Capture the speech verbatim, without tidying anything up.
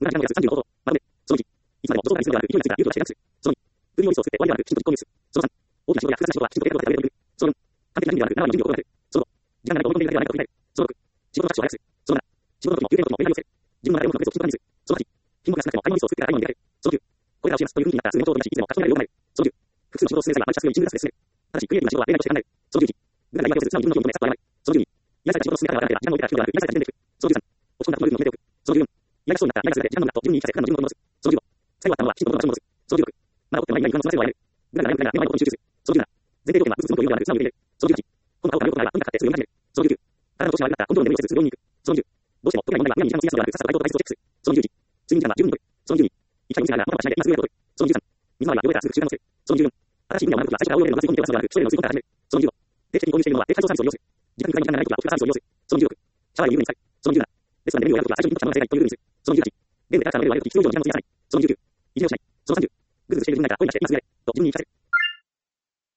無駄な時間をやすさんじゅうの方法。まとめ。そのいち。いつまでも助走が必要である意図について有料として学習。そのに。分量リソースで終わりであるきちんと実行ニュース。そのさん。大きな仕事や複雑な仕事はきちんとやることができる。そのよん。完璧な準備であるなな割の準備を行う。そのご。時間がないと追い込んでいるのではないかと振り返る。そのろく。仕事の着手を早くする。そのなな。仕事の時も有限の時もメールを寄せる。自分の中で音楽をきちんと管理する。そのはち。品目が少なくても買い物リソースを作って買い物に出かける。そのきゅう。これが教えますという風になったらすぐにノートを出し、いつでも書き留められるようになる。そのじゅう。複数の仕事を進める際はマルチタスクよりシングルタスクで進める。ただし、クリエイティブな仕事は例外として考える。そのじゅういち。部下が言い訳をせず、素直に自分の意見を述べ、さっと謝る。そのじゅうに。依頼された仕事の進め方が分からなければ、時間を置いてから仕事がある。依頼された時点でいく。そのじゅうさん。落ち込んだことのルールを決めておく。そのじゅうよん。依頼がそうになったら、依頼が全て時間の無駄と自分に言い聞かせ、普段の自分の戻す。そのじゅうご。最後はったものはきちんと戻す。そのじゅうろく。まだ起きてもない今に時間の済ませるをやめる。部下が悩む時が目の前のことに集中する。そのじゅうなな。前提条件は複数のことを言うのではなく、素直に受け入れる。そのじゅうはち。今度は青が良くないはとにかく買ってすぐ読み始める。そのじゅうきゅう。体の調子が悪くなったらコントロールの眠りをせず、病院に行く。そのじゅう。どうしても解けない問題はむやみに時間を費やすのではなく、さっさと回答と対策をチェックする。そのじゅういち。睡眠時間は十分にとる。そのじゅうに。一回無視があるが、元はしないで今すぐやること。そのじゅうさん。水回りが汚れたらすぐ習慣をする。そのじゅうよん。新しい分野を学ぶときは最初から応用例のまずいコンテンツを出すのではなく、基礎例の薄いコンテンツから始める。そのじゅうご。定期的に購入しているものは定期配送サービスを利用する。時間に時間がないときはお得なサービスを利用する。そのじゅうろく。シャワーや湯船に浸かる。そのじゅうなな。レストランでメニューを選ぶときは最初にインプットしたものの正解というふうにする。そのじゅうはち。ゲームでキャラクターのレベルを上げるとき必要以上の時間を費やさない。そのじゅうきゅう。いじめをしない。そのさんじゅう。ぐずぐずしている自分がいたら声に出して今すぐやれ。と自分に言い聞かせる。